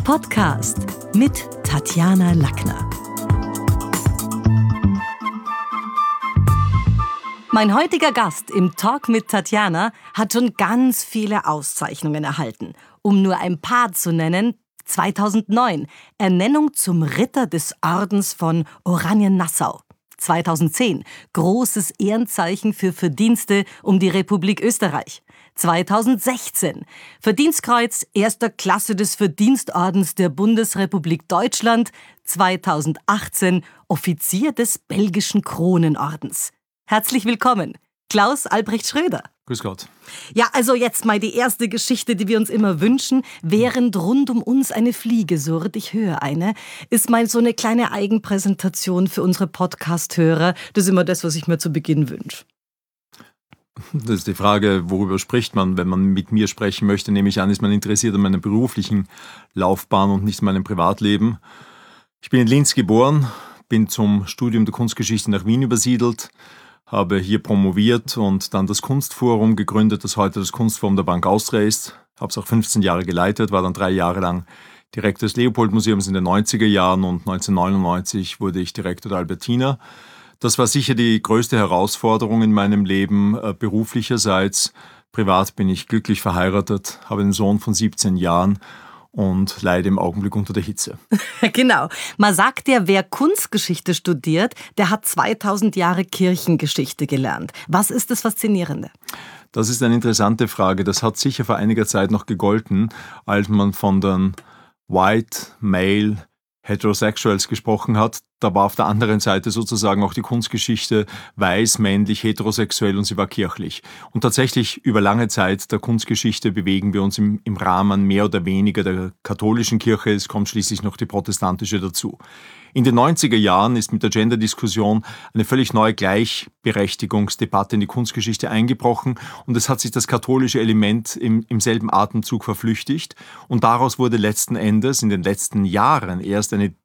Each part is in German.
Podcast mit Tatjana Lackner. Mein heutiger Gast im Talk mit Tatjana hat schon ganz viele Auszeichnungen erhalten. Um nur ein paar zu nennen: 2009 Ernennung zum Ritter des Ordens von Oraniennassau. 2010 großes Ehrenzeichen für Verdienste um die Republik Österreich. 2016 Verdienstkreuz erster Klasse des Verdienstordens der Bundesrepublik Deutschland. 2018 Offizier des belgischen Kronenordens. Herzlich willkommen, Klaus Albrecht Schröder. Grüß Gott. Ja, also jetzt mal die erste Geschichte, die wir uns immer wünschen. Während rund um uns eine Fliege surrt, ich höre eine, ist mal so eine kleine Eigenpräsentation für unsere Podcast-Hörer. Das ist immer das, was ich mir zu Beginn wünsche. Das ist die Frage, worüber spricht man, wenn man mit mir sprechen möchte. Nehme ich an, ist man interessiert an meiner beruflichen Laufbahn und nicht an meinem Privatleben. Ich bin in Linz geboren, bin zum Studium der Kunstgeschichte nach Wien übersiedelt, habe hier promoviert und dann das Kunstforum gegründet, das heute das Kunstforum der Bank Austria ist. Habe es auch 15 Jahre geleitet, war dann 3 Jahre lang Direktor des Leopold-Museums in den 90er Jahren und 1999 wurde ich Direktor der Albertina. Das war sicher die größte Herausforderung in meinem Leben, beruflicherseits. Privat bin ich glücklich verheiratet, habe einen Sohn von 17 Jahren und leide im Augenblick unter der Hitze. Genau. Man sagt ja, wer Kunstgeschichte studiert, der hat 2000 Jahre Kirchengeschichte gelernt. Was ist das Faszinierende? Das ist eine interessante Frage. Das hat sicher vor einiger Zeit noch gegolten, als man von den White Male Heterosexuals gesprochen hat. Da war auf der anderen Seite sozusagen auch die Kunstgeschichte weiß, männlich, heterosexuell und sie war kirchlich. Und tatsächlich über lange Zeit der Kunstgeschichte bewegen wir uns im Rahmen mehr oder weniger der katholischen Kirche. Es kommt schließlich noch die protestantische dazu. In den 90er Jahren ist mit der Gender-Diskussion eine völlig neue Gleichberechtigungsdebatte in die Kunstgeschichte eingebrochen und es hat sich das katholische Element im selben Atemzug verflüchtigt und daraus wurde letzten Endes in den letzten Jahren erst eine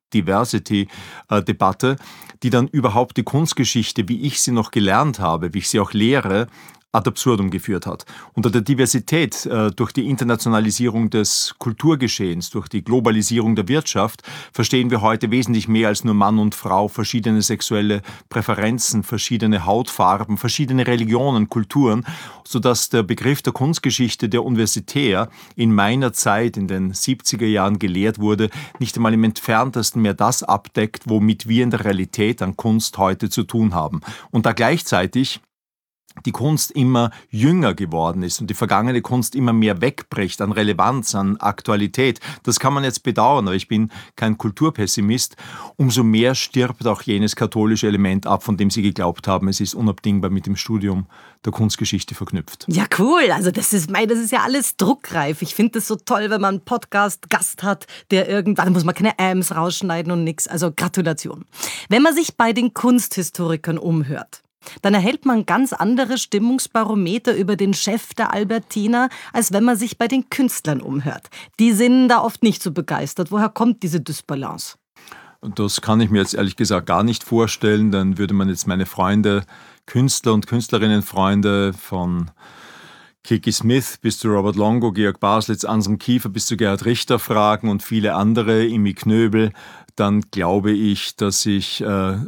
Diversity-Debatte, die dann überhaupt die Kunstgeschichte, wie ich sie noch gelernt habe, wie ich sie auch lehre, ad absurdum geführt hat. Unter der Diversität, durch die Internationalisierung des Kulturgeschehens, durch die Globalisierung der Wirtschaft, verstehen wir heute wesentlich mehr als nur Mann und Frau, verschiedene sexuelle Präferenzen, verschiedene Hautfarben, verschiedene Religionen, Kulturen, sodass der Begriff der Kunstgeschichte, der universitär in meiner Zeit in den 70er Jahren gelehrt wurde, nicht einmal im entferntesten mehr das abdeckt, womit wir in der Realität an Kunst heute zu tun haben. Und da gleichzeitig die Kunst immer jünger geworden ist und die vergangene Kunst immer mehr wegbricht an Relevanz, an Aktualität. Das kann man jetzt bedauern, aber ich bin kein Kulturpessimist. Umso mehr stirbt auch jenes katholische Element ab, von dem Sie geglaubt haben, es ist unabdingbar mit dem Studium der Kunstgeschichte verknüpft. Ja, cool. Also das ist ja alles druckreif. Ich finde das so toll, wenn man einen Podcast-Gast hat, der irgendwann, muss man keine Ams rausschneiden und nix. Also Gratulation. Wenn man sich bei den Kunsthistorikern umhört, dann erhält man ganz andere Stimmungsbarometer über den Chef der Albertina, als wenn man sich bei den Künstlern umhört. Die sind da oft nicht so begeistert. Woher kommt diese Dysbalance? Das kann ich mir jetzt ehrlich gesagt gar nicht vorstellen. Dann würde man jetzt meine Freunde, Künstler und Künstlerinnenfreunde von Kiki Smith bis zu Robert Longo, Georg Baslitz, Anselm Kiefer bis zu Gerhard Richter fragen und viele andere, Imi Knöbel, dann glaube ich, dass ich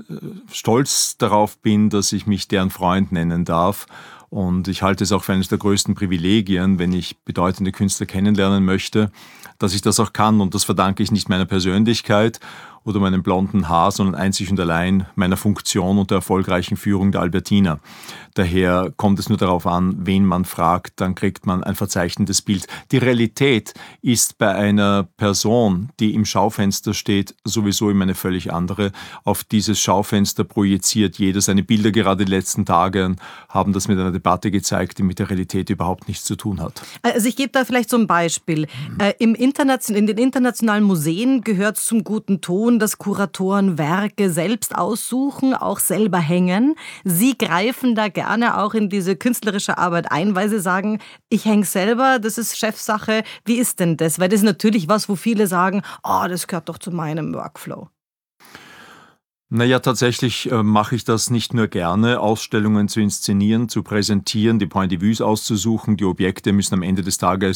stolz darauf bin, dass ich mich deren Freund nennen darf. Und ich halte es auch für eines der größten Privilegien, wenn ich bedeutende Künstler kennenlernen möchte, dass ich das auch kann. Und das verdanke ich nicht meiner Persönlichkeit oder meinem blonden Haar, sondern einzig und allein meiner Funktion und der erfolgreichen Führung der Albertina. Daher kommt es nur darauf an, wen man fragt, dann kriegt man ein verzeichnendes Bild. Die Realität ist bei einer Person, die im Schaufenster steht, sowieso immer eine völlig andere. Auf dieses Schaufenster projiziert jeder seine Bilder. Gerade die letzten Tage haben das mit einer Debatte gezeigt, die mit der Realität überhaupt nichts zu tun hat. Also ich gebe da vielleicht so ein Beispiel. In den internationalen Museen gehört es zum guten Ton, dass Kuratoren Werke selbst aussuchen, auch selber hängen. Sie greifen da gerne auch in diese künstlerische Arbeit ein, weil sie sagen, ich hänge selber, das ist Chefsache. Wie ist denn das? Weil das ist natürlich was, wo viele sagen, oh, das gehört doch zu meinem Workflow. Naja, tatsächlich mache ich das nicht nur gerne, Ausstellungen zu inszenieren, zu präsentieren, die Point de Vue auszusuchen. Die Objekte müssen am Ende des Tages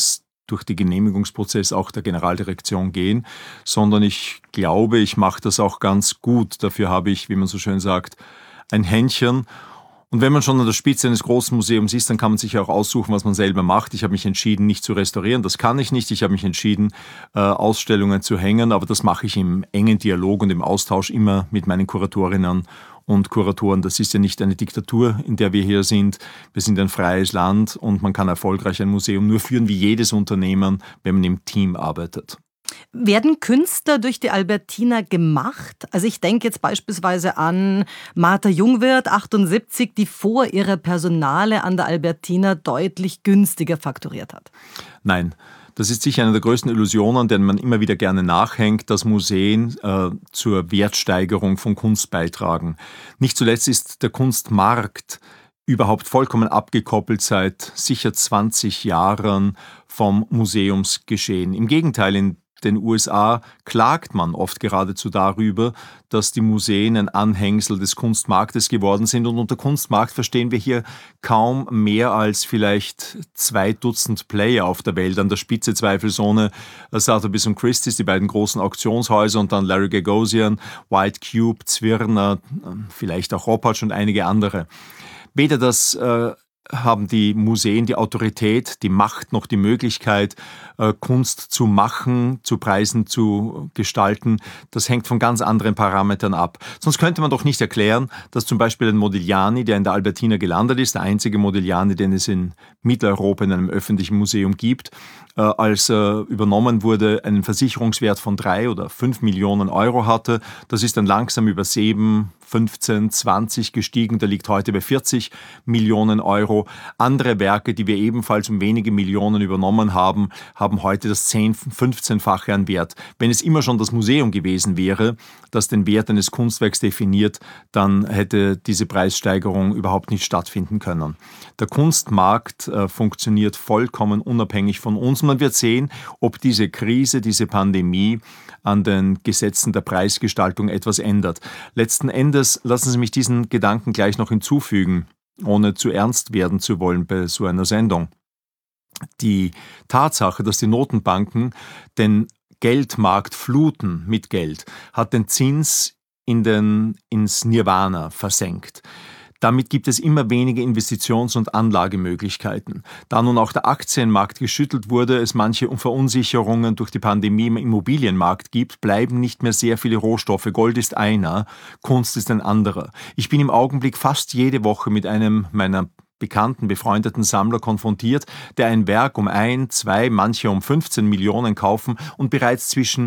durch den Genehmigungsprozess auch der Generaldirektion gehen, sondern ich glaube, ich mache das auch ganz gut. Dafür habe ich, wie man so schön sagt, ein Händchen. Und wenn man schon an der Spitze eines großen Museums ist, dann kann man sich auch aussuchen, was man selber macht. Ich habe mich entschieden, nicht zu restaurieren. Das kann ich nicht. Ich habe mich entschieden, Ausstellungen zu hängen. Aber das mache ich im engen Dialog und im Austausch immer mit meinen Kuratorinnen und Kuratoren. Das ist ja nicht eine Diktatur, in der wir hier sind. Wir sind ein freies Land und man kann erfolgreich ein Museum nur führen wie jedes Unternehmen, wenn man im Team arbeitet. Werden Künstler durch die Albertina gemacht? Also ich denke jetzt beispielsweise an Martha Jungwirth, 78, die vor ihrer Personale an der Albertina deutlich günstiger fakturiert hat. Nein. Das ist sicher eine der größten Illusionen, denen man immer wieder gerne nachhängt, dass Museen zur Wertsteigerung von Kunst beitragen. Nicht zuletzt ist der Kunstmarkt überhaupt vollkommen abgekoppelt seit sicher 20 Jahren vom Museumsgeschehen. Im Gegenteil, in den USA klagt man oft geradezu darüber, dass die Museen ein Anhängsel des Kunstmarktes geworden sind. Und unter Kunstmarkt verstehen wir hier kaum mehr als vielleicht 2 Dutzend Player auf der Welt. An der Spitze zweifelsohne Sotheby's und Christie's, die beiden großen Auktionshäuser, und dann Larry Gagosian, White Cube, Zwirner, vielleicht auch Roppatsch und einige andere. Weder das haben die Museen die Autorität, die Macht noch die Möglichkeit, Kunst zu machen, zu Preisen zu gestalten. Das hängt von ganz anderen Parametern ab. Sonst könnte man doch nicht erklären, dass zum Beispiel ein Modigliani, der in der Albertina gelandet ist, der einzige Modigliani, den es in Mitteleuropa in einem öffentlichen Museum gibt, als er übernommen wurde, einen Versicherungswert von 3 oder 5 Millionen Euro hatte. Das ist dann langsam über 7, 15, 20 gestiegen. Der liegt heute bei 40 Millionen Euro. Andere Werke, die wir ebenfalls um wenige Millionen übernommen haben, haben heute das 10-, 15-fache an Wert. Wenn es immer schon das Museum gewesen wäre, das den Wert eines Kunstwerks definiert, dann hätte diese Preissteigerung überhaupt nicht stattfinden können. Der Kunstmarkt funktioniert vollkommen unabhängig von uns. Man wird sehen, ob diese Krise, diese Pandemie an den Gesetzen der Preisgestaltung etwas ändert. Letzten Endes lassen Sie mich diesen Gedanken gleich noch hinzufügen, ohne zu ernst werden zu wollen bei so einer Sendung. Die Tatsache, dass die Notenbanken den Geldmarkt fluten mit Geld, hat den Zins ins Nirvana versenkt. Damit gibt es immer weniger Investitions- und Anlagemöglichkeiten. Da nun auch der Aktienmarkt geschüttelt wurde, es manche Verunsicherungen durch die Pandemie im Immobilienmarkt gibt, bleiben nicht mehr sehr viele Rohstoffe. Gold ist einer, Kunst ist ein anderer. Ich bin im Augenblick fast jede Woche mit einem meiner bekannten, befreundeten Sammler konfrontiert, der ein Werk um 1, 2, manche um 15 Millionen kaufen und bereits zwischen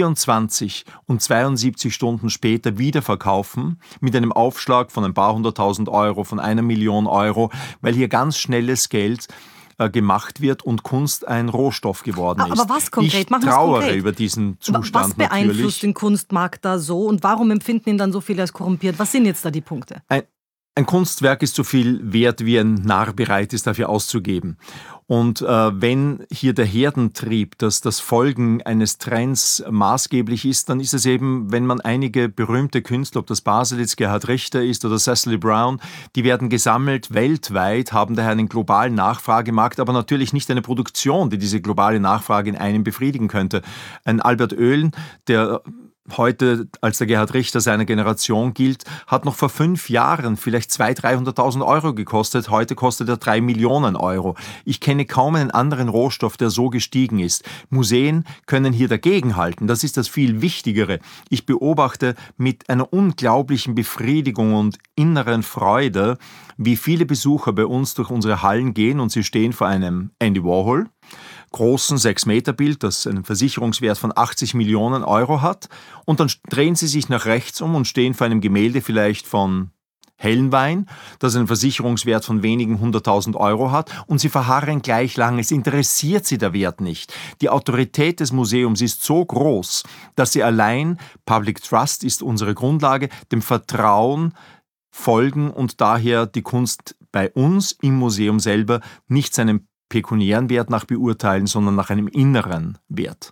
24 und 72 Stunden später wiederverkaufen mit einem Aufschlag von ein paar 100.000 Euro, von 1 Million Euro, weil hier ganz schnelles Geld gemacht wird und Kunst ein Rohstoff geworden ist. Aber was konkret? Ich trauere über diesen Zustand Was beeinflusst natürlich. den Kunstmarkt da so und warum empfinden ihn dann so viele als korrumpiert? Was sind jetzt da die Punkte? Ein Kunstwerk ist so viel wert, wie ein Narr bereit ist, dafür auszugeben. Und wenn hier der Herdentrieb, dass das Folgen eines Trends maßgeblich ist, dann ist es eben, wenn man einige berühmte Künstler, ob das Baselitz, Gerhard Richter ist oder Cecily Brown, die werden gesammelt weltweit, haben daher einen globalen Nachfragemarkt, aber natürlich nicht eine Produktion, die diese globale Nachfrage in einem befriedigen könnte. Ein Albert Oehlen, der heute als der Gerhard Richter seiner Generation gilt, hat noch vor 5 Jahren vielleicht 200.000, 300.000 Euro gekostet. Heute kostet er 3 Millionen Euro. Ich kenne kaum einen anderen Rohstoff, der so gestiegen ist. Museen können hier dagegenhalten. Das ist das viel Wichtigere. Ich beobachte mit einer unglaublichen Befriedigung und inneren Freude, wie viele Besucher bei uns durch unsere Hallen gehen und sie stehen vor einem Andy Warhol, großen 6-Meter-Bild, das einen Versicherungswert von 80 Millionen Euro hat. Und dann drehen sie sich nach rechts um und stehen vor einem Gemälde vielleicht von Helnwein, das einen Versicherungswert von wenigen 100.000 Euro hat. Und sie verharren gleich lang. Es interessiert sie der Wert nicht. Die Autorität des Museums ist so groß, dass sie allein, Public Trust ist unsere Grundlage, dem Vertrauen folgen und daher die Kunst bei uns im Museum selber nicht seinem pekuniären Wert nach beurteilen, sondern nach einem inneren Wert.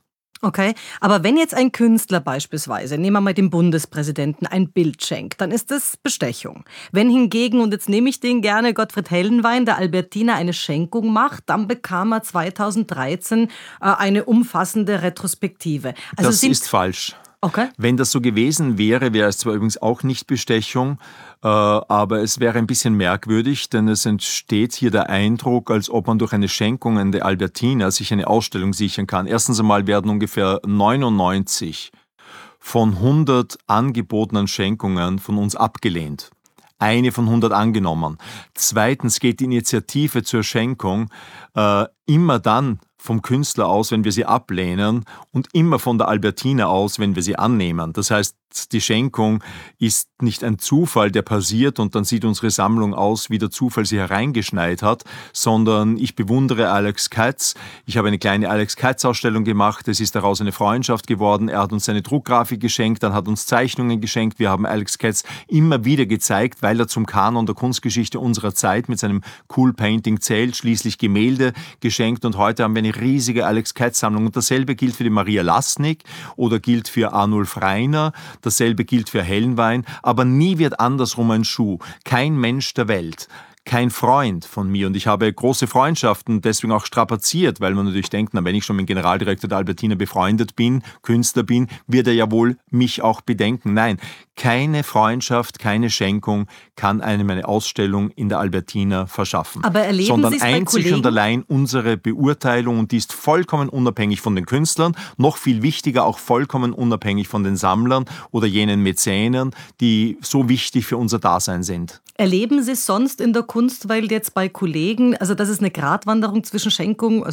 Okay, aber wenn jetzt ein Künstler beispielsweise, nehmen wir mal den Bundespräsidenten, ein Bild schenkt, dann ist das Bestechung. Wenn hingegen, und jetzt nehme ich den gerne, Gottfried Heldenwein der Albertina eine Schenkung macht, dann bekam er 2013 eine umfassende Retrospektive. Also Das ist falsch. Okay. Wenn das so gewesen wäre, wäre es zwar übrigens auch nicht Bestechung, aber es wäre ein bisschen merkwürdig, denn es entsteht hier der Eindruck, als ob man durch eine Schenkung an der Albertina sich eine Ausstellung sichern kann. Erstens einmal werden ungefähr 99 von 100 angebotenen Schenkungen von uns abgelehnt. Eine von 100 angenommen. Zweitens geht die Initiative zur Schenkung immer dann vom Künstler aus, wenn wir sie ablehnen, und immer von der Albertina aus, wenn wir sie annehmen. Das heißt, die Schenkung ist nicht ein Zufall, der passiert und dann sieht unsere Sammlung aus, wie der Zufall sie hereingeschneit hat, sondern ich bewundere Alex Katz. Ich habe eine kleine Alex Katz-Ausstellung gemacht. Es ist daraus eine Freundschaft geworden. Er hat uns seine Druckgrafik geschenkt, dann hat uns Zeichnungen geschenkt. Wir haben Alex Katz immer wieder gezeigt, weil er zum Kanon der Kunstgeschichte unserer Zeit mit seinem Cool Painting zählt, schließlich Gemälde geschenkt, und heute haben wir eine riesige Alex Katz-Sammlung. Und dasselbe gilt für die Maria Lasnik oder gilt für Arnulf Reiner. Dasselbe gilt für Hellenwein, aber nie wird andersrum ein Schuh. Kein Mensch der Welt, kein Freund von mir, und ich habe große Freundschaften deswegen auch strapaziert, weil man natürlich denkt, wenn ich schon mit dem Generaldirektor der Albertina befreundet bin, Künstler bin, wird er ja wohl mich auch bedenken. Nein, keine Freundschaft, keine Schenkung kann einem eine Ausstellung in der Albertina verschaffen. Aber erleben sondern Sie es bei einzig Kollegen? und allein unsere Beurteilung, und die ist vollkommen unabhängig von den Künstlern, noch viel wichtiger, auch vollkommen unabhängig von den Sammlern oder jenen Mäzenen, die so wichtig für unser Dasein sind. Erleben Sie es sonst in der Kunst, weil jetzt bei Kollegen, also dass es eine Gratwanderung zwischen Schenkung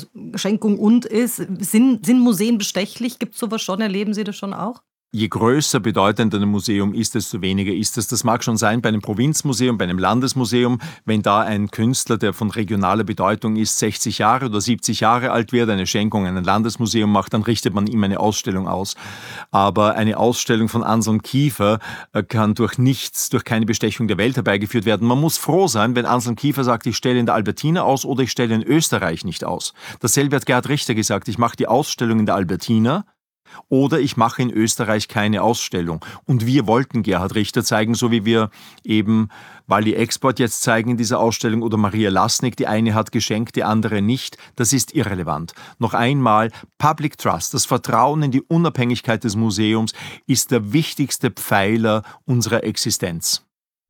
und ist, sind Museen bestechlich? Gibt es sowas schon? Erleben Sie das schon auch? Je größer, bedeutender ein Museum ist, desto weniger ist es. Das mag schon sein bei einem Provinzmuseum, bei einem Landesmuseum, wenn da ein Künstler, der von regionaler Bedeutung ist, 60 Jahre oder 70 Jahre alt wird, eine Schenkung an ein Landesmuseum macht, dann richtet man ihm eine Ausstellung aus. Aber eine Ausstellung von Anselm Kiefer kann durch nichts, durch keine Bestechung der Welt herbeigeführt werden. Man muss froh sein, wenn Anselm Kiefer sagt, ich stelle in der Albertina aus oder ich stelle in Österreich nicht aus. Dasselbe hat Gerhard Richter gesagt, ich mache die Ausstellung in der Albertina, oder ich mache in Österreich keine Ausstellung. Und wir wollten Gerhard Richter zeigen, so wie wir eben Wally Export jetzt zeigen in dieser Ausstellung oder Maria Lasnik. Die eine hat geschenkt, die andere nicht. Das ist irrelevant. Noch einmal, Public Trust, das Vertrauen in die Unabhängigkeit des Museums, ist der wichtigste Pfeiler unserer Existenz.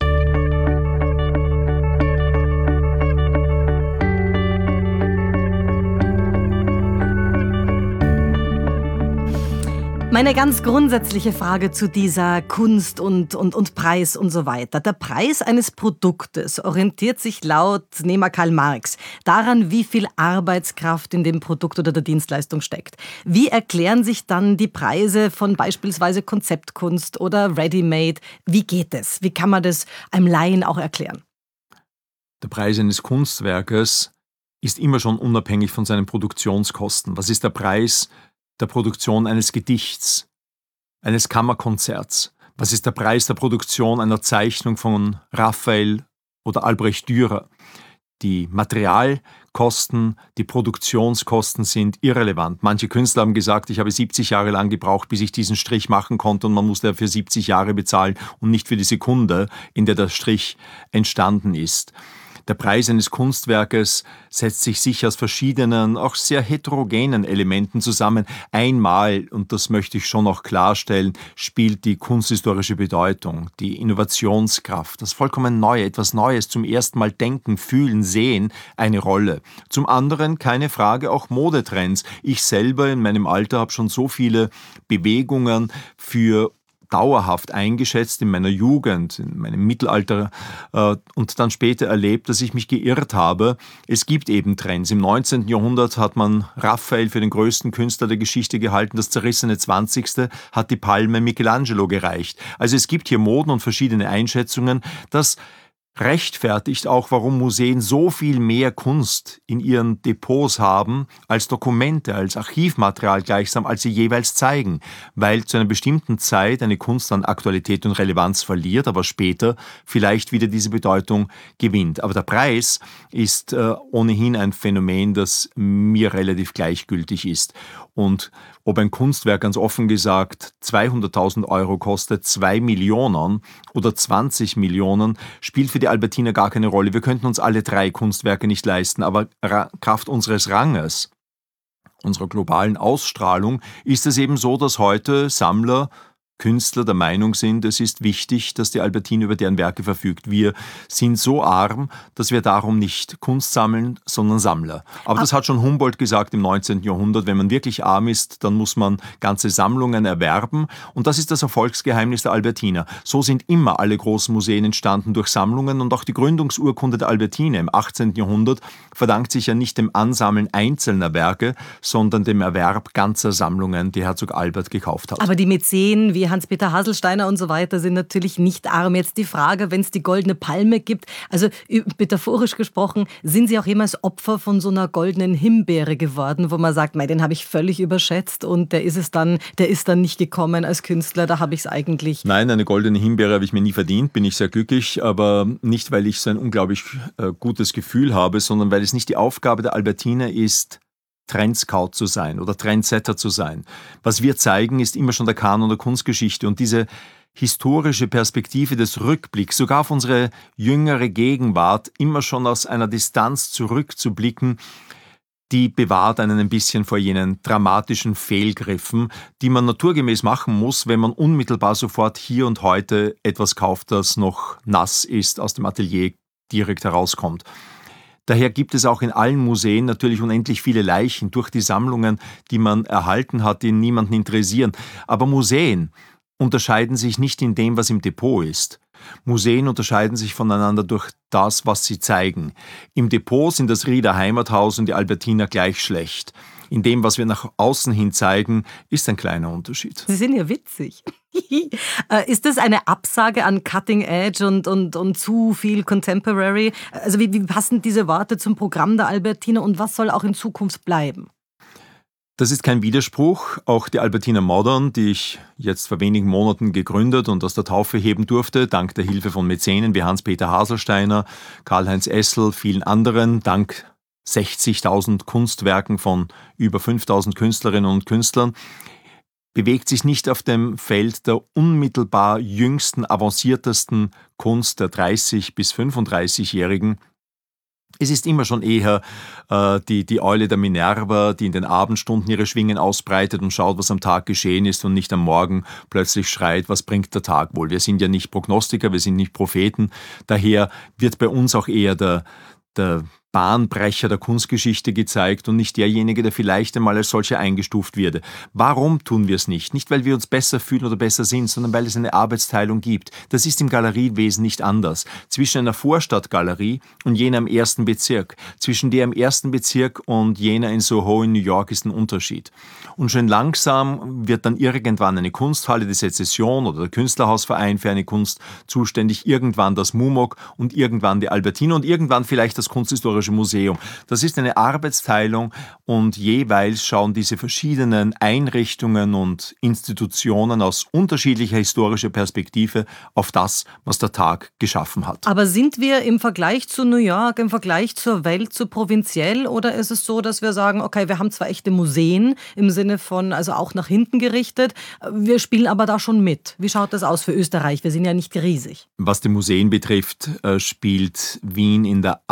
Meine ganz grundsätzliche Frage zu dieser Kunst und Preis und so weiter. Der Preis eines Produktes orientiert sich laut Nehmer Karl Marx daran, wie viel Arbeitskraft in dem Produkt oder der Dienstleistung steckt. Wie erklären sich dann die Preise von beispielsweise Konzeptkunst oder Ready-Made? Wie geht es? Wie kann man das einem Laien auch erklären? Der Preis eines Kunstwerkes ist immer schon unabhängig von seinen Produktionskosten. Was ist der Preis der Produktion eines Gedichts, eines Kammerkonzerts? Was ist der Preis der Produktion einer Zeichnung von Raphael oder Albrecht Dürer? Die Materialkosten, die Produktionskosten sind irrelevant. Manche Künstler haben gesagt, ich habe 70 Jahre lang gebraucht, bis ich diesen Strich machen konnte, und man musste dafür 70 Jahre bezahlen und nicht für die Sekunde, in der der Strich entstanden ist. Der Preis eines Kunstwerkes setzt sich sicher aus verschiedenen, auch sehr heterogenen Elementen zusammen. Einmal, und das möchte ich schon noch klarstellen, spielt die kunsthistorische Bedeutung, die Innovationskraft, das vollkommen Neue, etwas Neues, zum ersten Mal denken, fühlen, sehen, eine Rolle. Zum anderen, keine Frage, auch Modetrends. Ich selber in meinem Alter habe schon so viele Bewegungen für dauerhaft eingeschätzt in meiner Jugend, in meinem Mittelalter und dann später erlebt, dass ich mich geirrt habe. Es gibt eben Trends. Im 19. Jahrhundert hat man Raphael für den größten Künstler der Geschichte gehalten. Das zerrissene 20. hat die Palme Michelangelo gereicht. Also es gibt hier Moden und verschiedene Einschätzungen. Das rechtfertigt auch, warum Museen so viel mehr Kunst in ihren Depots haben, als Dokumente, als Archivmaterial gleichsam, als sie jeweils zeigen, weil zu einer bestimmten Zeit eine Kunst an Aktualität und Relevanz verliert, aber später vielleicht wieder diese Bedeutung gewinnt. Aber der Preis ist ohnehin ein Phänomen, das mir relativ gleichgültig ist. Und ob ein Kunstwerk, ganz offen gesagt, 200.000 Euro kostet, 2 Millionen oder 20 Millionen, spielt für die Albertiner gar keine Rolle. Wir könnten uns alle 3 Kunstwerke nicht leisten, aber Kraft unseres Ranges, unserer globalen Ausstrahlung, ist es eben so, dass heute Sammler, Künstler der Meinung sind, es ist wichtig, dass die Albertine über deren Werke verfügt. Wir sind so arm, dass wir darum nicht Kunst sammeln, sondern Sammler. Aber das hat schon Humboldt gesagt im 19. Jahrhundert. Wenn man wirklich arm ist, dann muss man ganze Sammlungen erwerben. Und das ist das Erfolgsgeheimnis der Albertiner. So sind immer alle großen Museen entstanden durch Sammlungen. Und auch die Gründungsurkunde der Albertine im 18. Jahrhundert verdankt sich ja nicht dem Ansammeln einzelner Werke, sondern dem Erwerb ganzer Sammlungen, die Herzog Albert gekauft hat. Aber die Mäzen wie Hans-Peter Haselsteiner und so weiter sind natürlich nicht arm. Jetzt die Frage, wenn es die Goldene Palme gibt, also metaphorisch gesprochen, sind Sie auch jemals Opfer von so einer goldenen Himbeere geworden, wo man sagt, den habe ich völlig überschätzt und der ist dann nicht gekommen als Künstler, da habe ich es eigentlich... Nein, eine goldene Himbeere habe ich mir nie verdient, bin ich sehr glücklich, aber nicht, weil ich so ein unglaublich gutes Gefühl habe, sondern weil es nicht die Aufgabe der Albertiner ist, Trendscout zu sein oder Trendsetter zu sein. Was wir zeigen, ist immer schon der Kanon der Kunstgeschichte und diese historische Perspektive des Rückblicks, sogar auf unsere jüngere Gegenwart, immer schon aus einer Distanz zurückzublicken, die bewahrt einen ein bisschen vor jenen dramatischen Fehlgriffen, die man naturgemäß machen muss, wenn man unmittelbar sofort hier und heute etwas kauft, das noch nass ist, aus dem Atelier direkt herauskommt. Daher gibt es auch in allen Museen natürlich unendlich viele Leichen durch die Sammlungen, die man erhalten hat, die niemanden interessieren. Aber Museen unterscheiden sich nicht in dem, was im Depot ist. Museen unterscheiden sich voneinander durch das, was sie zeigen. Im Depot sind das Rieder Heimathaus und die Albertiner gleich schlecht. In dem, was wir nach außen hin zeigen, ist ein kleiner Unterschied. Sie sind ja witzig. Ist das eine Absage an Cutting Edge und zu viel Contemporary? Also wie passen diese Worte zum Programm der Albertiner und was soll auch in Zukunft bleiben? Das ist kein Widerspruch. Auch die Albertiner Modern, die ich jetzt vor wenigen Monaten gegründet und aus der Taufe heben durfte, dank der Hilfe von Mäzenen wie Hans-Peter Haselsteiner, Karl-Heinz Essel, vielen anderen, dank 60.000 Kunstwerken von über 5.000 Künstlerinnen und Künstlern, bewegt sich nicht auf dem Feld der unmittelbar jüngsten, avanciertesten Kunst der 30- bis 35-Jährigen. Es ist immer schon eher die Eule der Minerva, die in den Abendstunden ihre Schwingen ausbreitet und schaut, was am Tag geschehen ist und nicht am Morgen plötzlich schreit, was bringt der Tag wohl. Wir sind ja nicht Prognostiker, wir sind nicht Propheten. Daher wird bei uns auch eher der Bahnbrecher der Kunstgeschichte gezeigt und nicht derjenige, der vielleicht einmal als solcher eingestuft würde. Warum tun wir es nicht? Nicht, weil wir uns besser fühlen oder besser sind, sondern weil es eine Arbeitsteilung gibt. Das ist im Galeriewesen nicht anders. Zwischen einer Vorstadtgalerie und jener im 1. Bezirk, zwischen der im 1. Bezirk und jener in Soho in New York ist ein Unterschied. Und schon langsam wird dann irgendwann eine Kunsthalle, die Sezession oder der Künstlerhausverein für eine Kunst zuständig, irgendwann das MUMOG und irgendwann die Albertine und irgendwann vielleicht das Kunsthistorische Museum. Das ist eine Arbeitsteilung und jeweils schauen diese verschiedenen Einrichtungen und Institutionen aus unterschiedlicher historischer Perspektive auf das, was der Tag geschaffen hat. Aber sind wir im Vergleich zu New York, im Vergleich zur Welt zu provinziell oder ist es so, dass wir sagen, okay, wir haben zwar echte Museen im Sinne von, also auch nach hinten gerichtet, wir spielen aber da schon mit. Wie schaut das aus für Österreich? Wir sind ja nicht riesig. Was die Museen betrifft, spielt Wien in der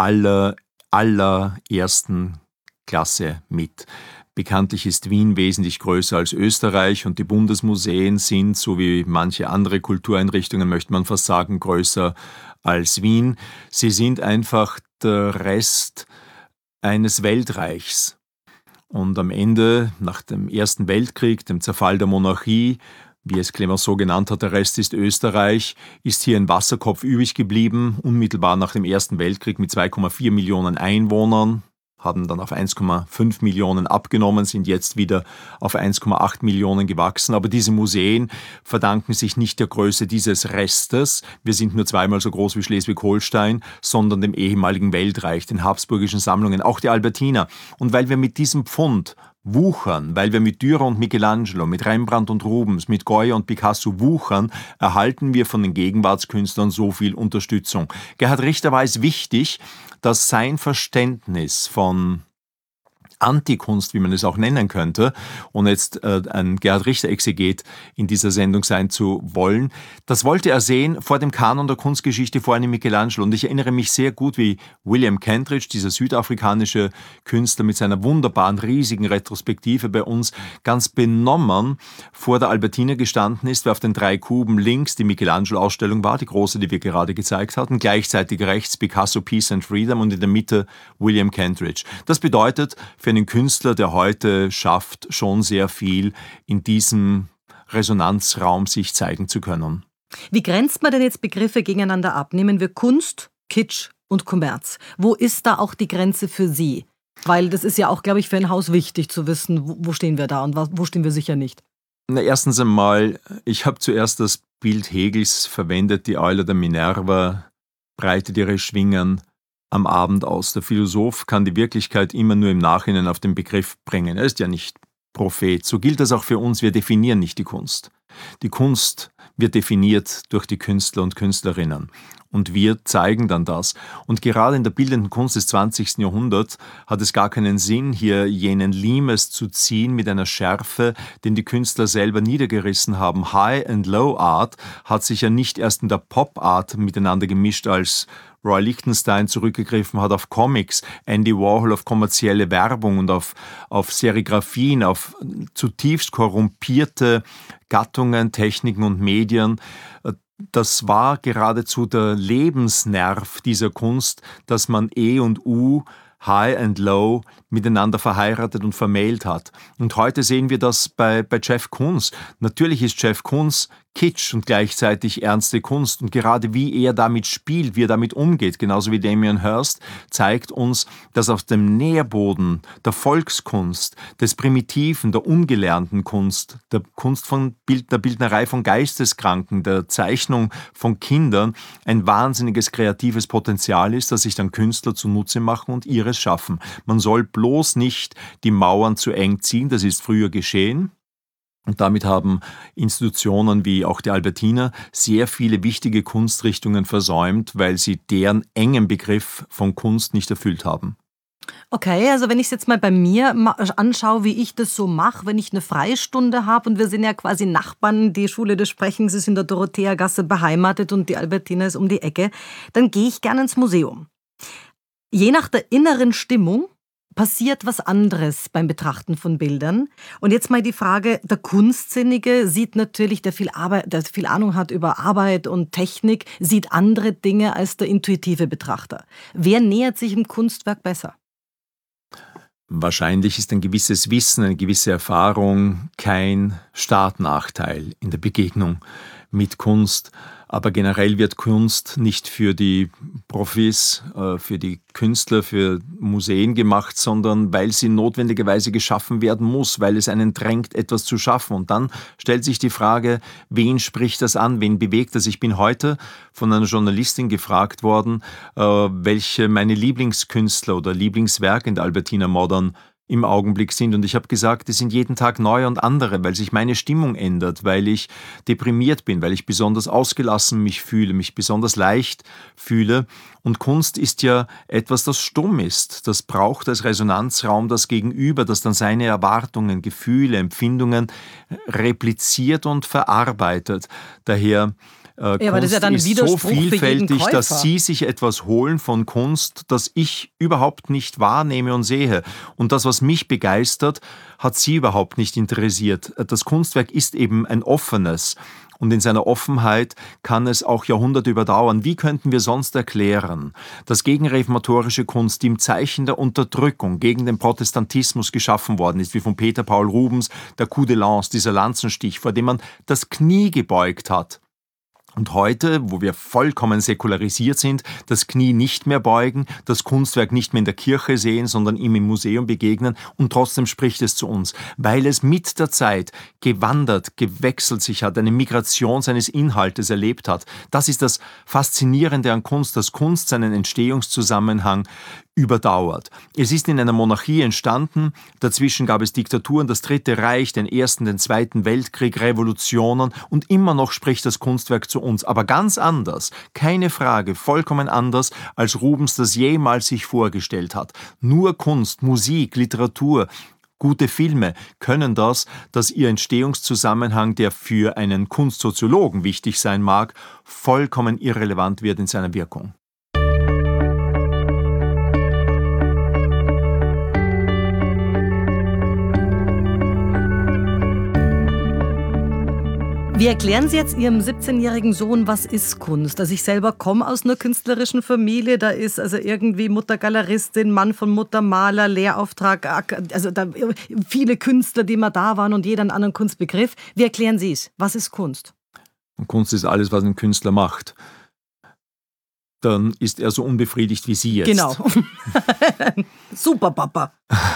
allerersten Klasse mit. Bekanntlich ist Wien wesentlich größer als Österreich und die Bundesmuseen sind, so wie manche andere Kultureinrichtungen, möchte man fast sagen, größer als Wien. Sie sind einfach der Rest eines Weltreichs. Und am Ende, nach dem Ersten Weltkrieg, dem Zerfall der Monarchie, wie es Clemenceau genannt hat, der Rest ist Österreich, ist hier ein Wasserkopf übrig geblieben, unmittelbar nach dem Ersten Weltkrieg mit 2,4 Millionen Einwohnern, haben dann auf 1,5 Millionen abgenommen, sind jetzt wieder auf 1,8 Millionen gewachsen. Aber diese Museen verdanken sich nicht der Größe dieses Restes, wir sind nur zweimal so groß wie Schleswig-Holstein, sondern dem ehemaligen Weltreich, den habsburgischen Sammlungen, auch die Albertiner. Und weil wir mit diesem Pfund wuchern, weil wir mit Dürer und Michelangelo, mit Rembrandt und Rubens, mit Goya und Picasso wuchern, erhalten wir von den Gegenwartskünstlern so viel Unterstützung. Gerhard Richter war es wichtig, dass sein Verständnis von Antikunst, wie man es auch nennen könnte, ohne jetzt ein Gerhard Richter-Exeget in dieser Sendung sein zu wollen. Das wollte er sehen vor dem Kanon der Kunstgeschichte, vor einem Michelangelo. Und ich erinnere mich sehr gut, wie William Kentridge, dieser südafrikanische Künstler mit seiner wunderbaren, riesigen Retrospektive bei uns, ganz benommen vor der Albertina gestanden ist, weil auf den 3 Kuben links die Michelangelo-Ausstellung war, die große, die wir gerade gezeigt hatten, gleichzeitig rechts Picasso, Peace and Freedom und in der Mitte William Kentridge. Das bedeutet für einen Künstler, der heute schafft, schon sehr viel in diesem Resonanzraum sich zeigen zu können. Wie grenzt man denn jetzt Begriffe gegeneinander ab? Nehmen wir Kunst, Kitsch und Kommerz. Wo ist da auch die Grenze für Sie? Weil das ist ja auch, glaube ich, für ein Haus wichtig zu wissen, wo stehen wir da und wo stehen wir sicher nicht. Na, erstens einmal, ich habe zuerst das Bild Hegels verwendet, die Eule der Minerva breitet ihre Schwingen am Abend aus. Der Philosoph kann die Wirklichkeit immer nur im Nachhinein auf den Begriff bringen. Er ist ja nicht Prophet. So gilt das auch für uns. Wir definieren nicht die Kunst. Die Kunst wird definiert durch die Künstler und Künstlerinnen. Und wir zeigen dann das. Und gerade in der bildenden Kunst des 20. Jahrhunderts hat es gar keinen Sinn, hier jenen Limes zu ziehen mit einer Schärfe, den die Künstler selber niedergerissen haben. High and Low Art hat sich ja nicht erst in der Pop Art miteinander gemischt, als Roy Lichtenstein zurückgegriffen hat auf Comics, Andy Warhol auf kommerzielle Werbung und auf Serigraphien, auf zutiefst korrumpierte Gattungen, Techniken und Medien. Das war geradezu der Lebensnerv dieser Kunst, dass man E und U, High and Low, miteinander verheiratet und vermählt hat. Und heute sehen wir das bei Jeff Koons. Natürlich ist Jeff Koons Kitsch und gleichzeitig ernste Kunst. Und gerade wie er damit spielt, wie er damit umgeht, genauso wie Damien Hirst, zeigt uns, dass auf dem Nährboden der Volkskunst, des Primitiven, der ungelernten Kunst, der Kunst der Bildnerei von Geisteskranken, der Zeichnung von Kindern ein wahnsinniges kreatives Potenzial ist, das sich dann Künstler zunutze machen und ihres schaffen. Man soll bloß nicht die Mauern zu eng ziehen, das ist früher geschehen. Und damit haben Institutionen wie auch die Albertina sehr viele wichtige Kunstrichtungen versäumt, weil sie deren engen Begriff von Kunst nicht erfüllt haben. Okay, also wenn ich es jetzt mal bei mir anschaue, wie ich das so mache, wenn ich eine Freistunde habe und wir sind ja quasi Nachbarn, die Schule des Sprechens ist in der Dorotheagasse beheimatet und die Albertina ist um die Ecke, dann gehe ich gerne ins Museum. Je nach der inneren Stimmung passiert was anderes beim Betrachten von Bildern. Und jetzt mal die Frage, der Kunstsinnige sieht natürlich, der viel Ahnung hat über Arbeit und Technik, sieht andere Dinge als der intuitive Betrachter. Wer nähert sich im Kunstwerk besser? Wahrscheinlich ist ein gewisses Wissen, eine gewisse Erfahrung kein Startnachteil in der Begegnung mit Kunst. Aber generell wird Kunst nicht für die Profis, für die Künstler, für Museen gemacht, sondern weil sie notwendigerweise geschaffen werden muss, weil es einen drängt, etwas zu schaffen. Und dann stellt sich die Frage, wen spricht das an, wen bewegt das? Ich bin heute von einer Journalistin gefragt worden, welche meine Lieblingskünstler oder Lieblingswerke in der Albertina Modern im Augenblick sind. Und ich habe gesagt, es sind jeden Tag neue und andere, weil sich meine Stimmung ändert, weil ich deprimiert bin, weil ich besonders ausgelassen mich fühle, mich besonders leicht fühle. Und Kunst ist ja etwas, das stumm ist. Das braucht als Resonanzraum das Gegenüber, das dann seine Erwartungen, Gefühle, Empfindungen repliziert und verarbeitet. Daher aber das ist ja dann ein ist so Widerspruch für jeden vielfältig, Käufer. dass Sie sich etwas holen von Kunst, das ich überhaupt nicht wahrnehme und sehe. Und das, was mich begeistert, hat Sie überhaupt nicht interessiert. Das Kunstwerk ist eben ein offenes. Und in seiner Offenheit kann es auch Jahrhunderte überdauern. Wie könnten wir sonst erklären, dass gegenreformatorische Kunst, die im Zeichen der Unterdrückung gegen den Protestantismus geschaffen worden ist, wie von Peter Paul Rubens, der Coup de Lance, dieser Lanzenstich, vor dem man das Knie gebeugt hat, und heute, wo wir vollkommen säkularisiert sind, das Knie nicht mehr beugen, das Kunstwerk nicht mehr in der Kirche sehen, sondern ihm im Museum begegnen, und trotzdem spricht es zu uns, weil es mit der Zeit gewandert, gewechselt sich hat, eine Migration seines Inhaltes erlebt hat. Das ist das Faszinierende an Kunst, dass Kunst seinen Entstehungszusammenhang überdauert. Es ist in einer Monarchie entstanden, dazwischen gab es Diktaturen, das Dritte Reich, den Ersten, den Zweiten Weltkrieg, Revolutionen und immer noch spricht das Kunstwerk zu uns, aber ganz anders, keine Frage, vollkommen anders, als Rubens das jemals sich vorgestellt hat. Nur Kunst, Musik, Literatur, gute Filme können das, dass ihr Entstehungszusammenhang, der für einen Kunstsoziologen wichtig sein mag, vollkommen irrelevant wird in seiner Wirkung. Wie erklären Sie jetzt Ihrem 17-jährigen Sohn, was ist Kunst? Also ich selber komme aus einer künstlerischen Familie, da ist also irgendwie Mutter Galeristin, Mann von Mutter Maler, Lehrauftrag, also da viele Künstler, die mal da waren und jeder einen anderen Kunstbegriff. Wie erklären Sie es? Was ist Kunst? Und Kunst ist alles, was ein Künstler macht. Dann ist er so unbefriedigt wie Sie jetzt. Genau. Super, Papa.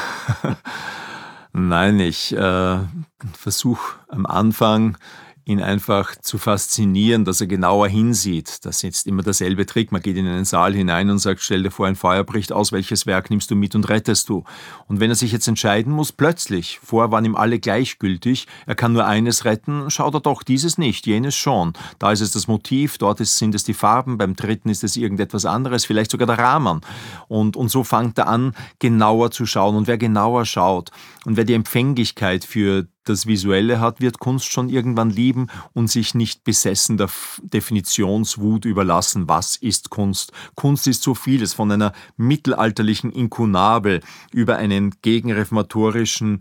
Nein, ich versuche am Anfang, ihn einfach zu faszinieren, dass er genauer hinsieht. Das ist jetzt immer derselbe Trick. Man geht in einen Saal hinein und sagt, stell dir vor, ein Feuer bricht aus, welches Werk nimmst du mit und rettest du? Und wenn er sich jetzt entscheiden muss, plötzlich, vorher waren ihm alle gleichgültig, er kann nur eines retten, schaut er doch, dieses nicht, jenes schon. Da ist es das Motiv, dort sind es die Farben, beim dritten ist es irgendetwas anderes, vielleicht sogar der Rahmen. Und so fängt er an, genauer zu schauen. Und wer genauer schaut und wer die Empfänglichkeit für das Visuelle hat, wird Kunst schon irgendwann lieben und sich nicht besessen der Definitionswut überlassen. Was ist Kunst? Kunst ist so vieles, von einer mittelalterlichen Inkunabel über einen gegenreformatorischen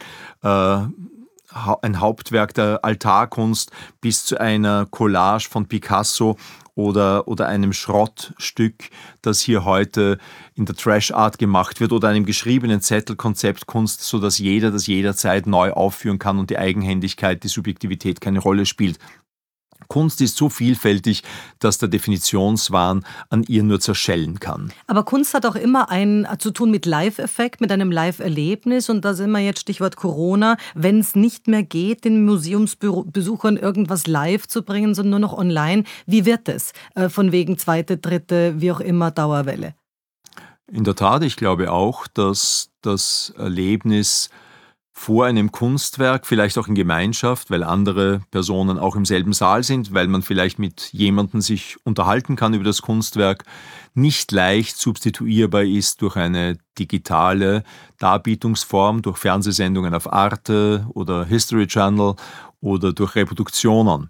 ein Hauptwerk der Altarkunst bis zu einer Collage von Picasso oder einem Schrottstück, das hier heute in der Trash Art gemacht wird, oder einem geschriebenen Zettel Konzeptkunst, sodass jeder das jederzeit neu aufführen kann und die Eigenhändigkeit, die Subjektivität keine Rolle spielt. Kunst ist so vielfältig, dass der Definitionswahn an ihr nur zerschellen kann. Aber Kunst hat auch immer zu tun mit Live-Effekt, mit einem Live-Erlebnis. Und da sind wir jetzt, Stichwort Corona, wenn es nicht mehr geht, den Museumsbesuchern irgendwas live zu bringen, sondern nur noch online. Wie wird es? Von wegen zweite, dritte, wie auch immer, Dauerwelle. In der Tat, ich glaube auch, dass das Erlebnis vor einem Kunstwerk, vielleicht auch in Gemeinschaft, weil andere Personen auch im selben Saal sind, weil man vielleicht mit jemandem sich unterhalten kann über das Kunstwerk, nicht leicht substituierbar ist durch eine digitale Darbietungsform, durch Fernsehsendungen auf Arte oder History Channel oder durch Reproduktionen.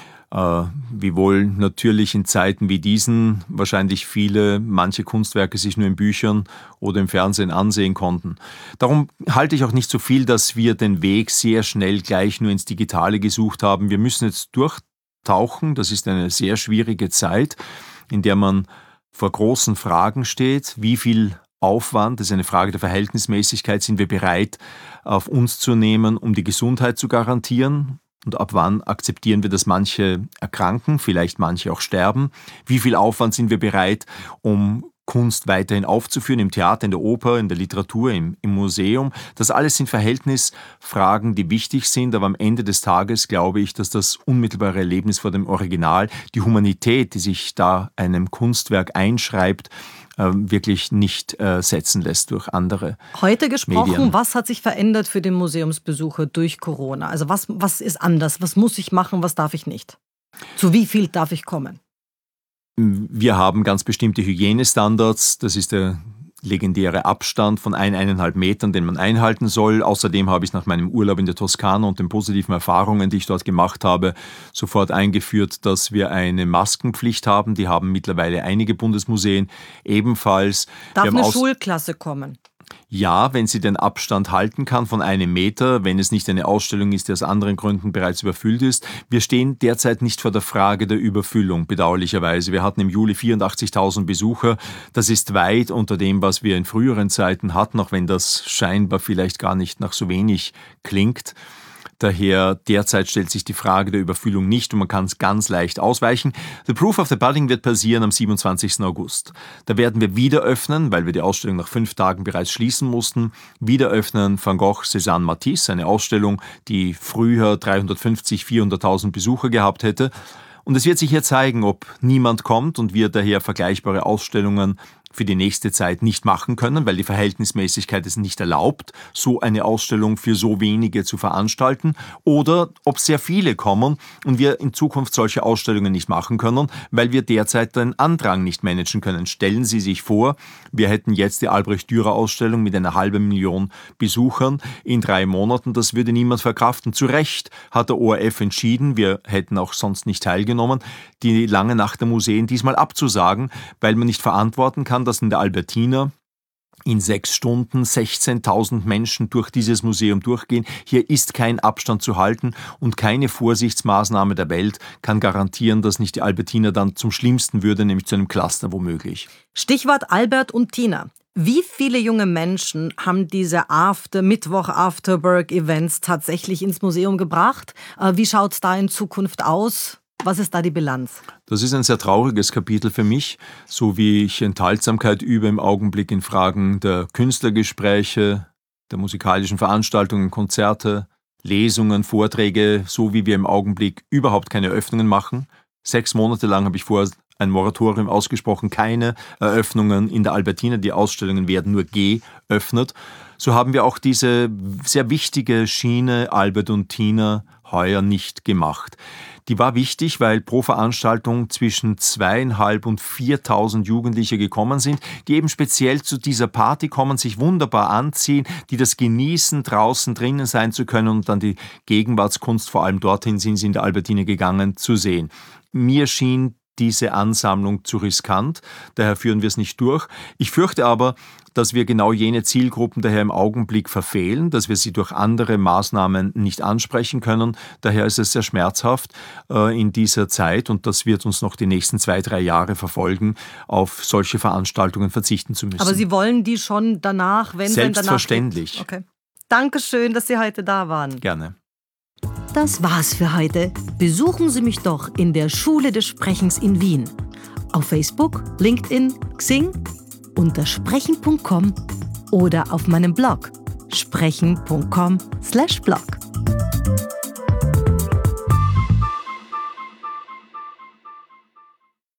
Wiewohl natürlich in Zeiten wie diesen wahrscheinlich manche Kunstwerke sich nur in Büchern oder im Fernsehen ansehen konnten. Darum halte ich auch nicht so viel, dass wir den Weg sehr schnell gleich nur ins Digitale gesucht haben. Wir müssen jetzt durchtauchen. Das ist eine sehr schwierige Zeit, in der man vor großen Fragen steht. Wie viel Aufwand, das ist eine Frage der Verhältnismäßigkeit, sind wir bereit, auf uns zu nehmen, um die Gesundheit zu garantieren? Und ab wann akzeptieren wir, dass manche erkranken, vielleicht manche auch sterben? Wie viel Aufwand sind wir bereit, um Kunst weiterhin aufzuführen, im Theater, in der Oper, in der Literatur, im Museum? Das alles sind Verhältnisfragen, die wichtig sind, aber am Ende des Tages glaube ich, dass das unmittelbare Erlebnis vor dem Original, die Humanität, die sich da einem Kunstwerk einschreibt, wirklich nicht setzen lässt durch andere Heute gesprochen, Medien. Was hat sich verändert für den Museumsbesucher durch Corona? Also was ist anders? Was muss ich machen, was darf ich nicht? Zu wie viel darf ich kommen? Wir haben ganz bestimmte Hygienestandards. Das ist der legendäre Abstand von 1,5 Metern, den man einhalten soll. Außerdem habe ich nach meinem Urlaub in der Toskana und den positiven Erfahrungen, die ich dort gemacht habe, sofort eingeführt, dass wir eine Maskenpflicht haben. Die haben mittlerweile einige Bundesmuseen ebenfalls. Darf eine Schulklasse kommen? Ja, wenn sie den Abstand halten kann von 1 Meter, wenn es nicht eine Ausstellung ist, die aus anderen Gründen bereits überfüllt ist. Wir stehen derzeit nicht vor der Frage der Überfüllung, bedauerlicherweise. Wir hatten im Juli 84.000 Besucher. Das ist weit unter dem, was wir in früheren Zeiten hatten, auch wenn das scheinbar vielleicht gar nicht nach so wenig klingt. Daher derzeit stellt sich die Frage der Überfüllung nicht und man kann es ganz leicht ausweichen. The Proof of the Pudding wird passieren am 27. August. Da werden wir wieder öffnen, weil wir die Ausstellung nach 5 Tagen bereits schließen mussten. Wieder öffnen Van Gogh, Cézanne, Matisse, eine Ausstellung, die früher 350.000, 400.000 Besucher gehabt hätte. Und es wird sich hier zeigen, ob niemand kommt und wir daher vergleichbare Ausstellungen für die nächste Zeit nicht machen können, weil die Verhältnismäßigkeit es nicht erlaubt, so eine Ausstellung für so wenige zu veranstalten, oder ob sehr viele kommen und wir in Zukunft solche Ausstellungen nicht machen können, weil wir derzeit den Andrang nicht managen können. Stellen Sie sich vor, wir hätten jetzt die Albrecht-Dürer-Ausstellung mit 500.000 Besuchern in 3 Monaten. Das würde niemand verkraften. Zu Recht hat der ORF entschieden, wir hätten auch sonst nicht teilgenommen, die lange Nacht der Museen diesmal abzusagen, weil man nicht verantworten kann, dass in der Albertina in 6 Stunden 16.000 Menschen durch dieses Museum durchgehen. Hier ist kein Abstand zu halten und keine Vorsichtsmaßnahme der Welt kann garantieren, dass nicht die Albertina dann zum Schlimmsten würde, nämlich zu einem Cluster womöglich. Stichwort Albert und Tina. Wie viele junge Menschen haben diese Mittwoch-Afterwork-Events tatsächlich ins Museum gebracht? Wie schaut es da in Zukunft aus? Was ist da die Bilanz? Das ist ein sehr trauriges Kapitel für mich, so wie ich Enthaltsamkeit übe im Augenblick in Fragen der Künstlergespräche, der musikalischen Veranstaltungen, Konzerte, Lesungen, Vorträge, so wie wir im Augenblick überhaupt keine Öffnungen machen. 6 Monate lang habe ich vorher ein Moratorium ausgesprochen, keine Eröffnungen in der Albertina, die Ausstellungen werden nur geöffnet. So haben wir auch diese sehr wichtige Schiene Albert und Tina heuer nicht gemacht. Die war wichtig, weil pro Veranstaltung zwischen 2.500 und 4.000 Jugendliche gekommen sind, die eben speziell zu dieser Party kommen, sich wunderbar anziehen, die das genießen, draußen drinnen sein zu können und dann die Gegenwartskunst, vor allem dorthin sind sie in der Albertina gegangen, zu sehen. Mir schien diese Ansammlung zu riskant, daher führen wir es nicht durch. Ich fürchte aber, dass wir genau jene Zielgruppen daher im Augenblick verfehlen, dass wir sie durch andere Maßnahmen nicht ansprechen können. Daher ist es sehr schmerzhaft in dieser Zeit, und das wird uns noch die nächsten 2-3 Jahre verfolgen, auf solche Veranstaltungen verzichten zu müssen. Aber Sie wollen die schon danach, wenn Selbstverständlich. Danach okay. Dankeschön, dass Sie heute da waren. Gerne. Das war's für heute. Besuchen Sie mich doch in der Schule des Sprechens in Wien. Auf Facebook, LinkedIn, Xing, unter sprechen.com oder auf meinem Blog sprechen.com/blog.